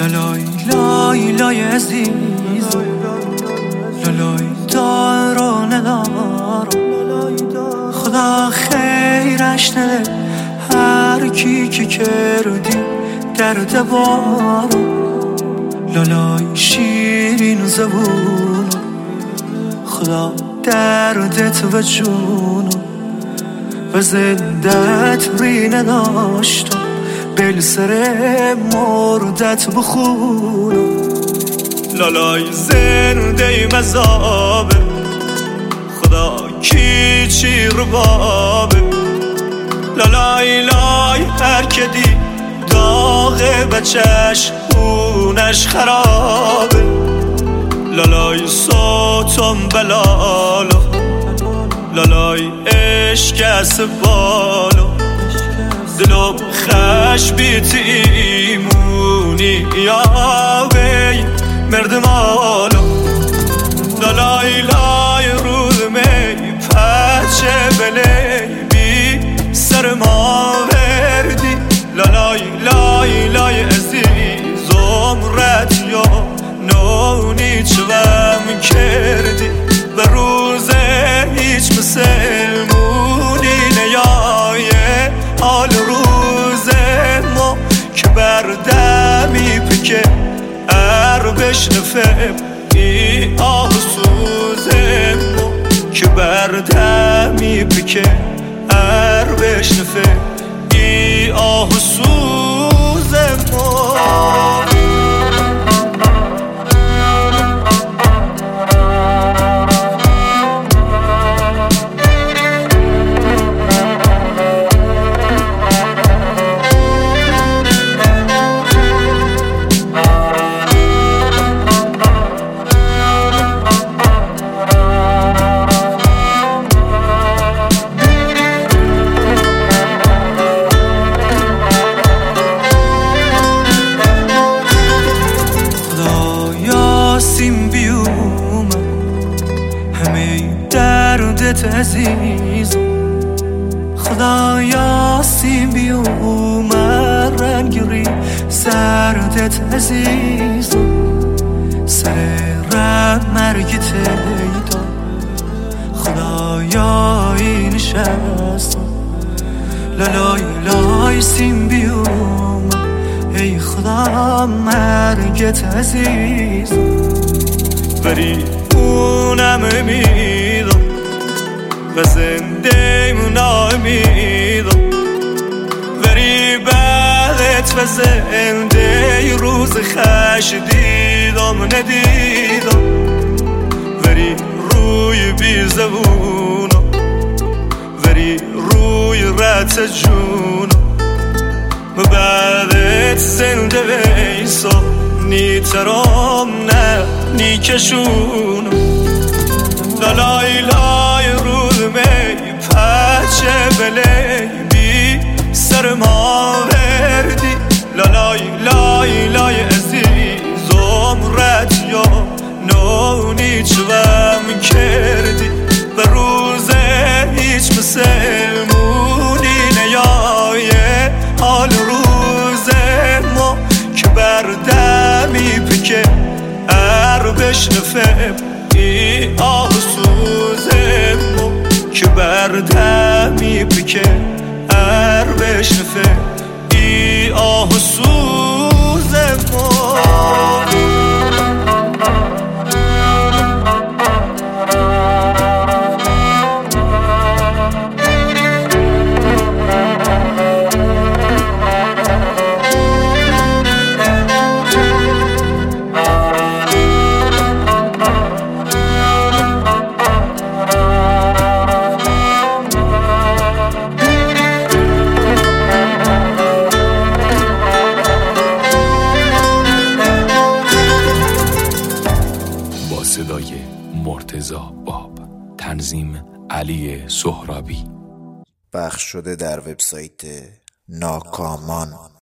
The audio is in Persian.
لالای لای لای عزیز، لالای دار ندارم، خدا خیرش نده هر کی که کردی درد بارم. لالای شیرین زبونم، خدا دردت و جونم و زندت ری نداشتم بل سر مردت بخونم. لالای زنده مذابه، خدا کی چی ربابه. لالای لای هر که دی داغ بچش اونش خرابه. لالای صوتم بلالو، لالای عشق از بالو، دلم خش بیت ایمونی یا وی مردمالو. لالای لای رود می پچه بلی بی سر ما وردی. لالای لای لای عزیز عمرت یا نونی چوام کردی و روز هیچ مسلمونی نیایه حال روز ما که بردمی پکه بشنفه ای آه سوز ما که بردمی پکه بشنفه ای آه سوز ما. دردت عزیز خدایا سیم بیوم رنگری سردت عزیز سر رد مرگت ایدا خدایا این نشست. لالای لای سیم بیوم ای خدا مرگت عزیز بری اونم امیدم و زنده مونا امیدم وری بعدت و زنده روز خش دیدم ندیدم وری روی بی زبونم وری روی رت جونم و بعدت زنده ویسا نیترام نه نیکشونم. لالای لای رود می پچه بلی بی سر ما وردی. لالای لای لای عزیز عمرت یا نونی چوام کردی و روز هیچ مسلمونی نیایه حال روز ما که بردمی پکه بشنفه ای آه سوز ما که بردمی پکه بشنفه ای آه سوز ما. صدای مرتضی باب، تنظیم علی سهرابی، پخش شده در وبسایت ناکامان.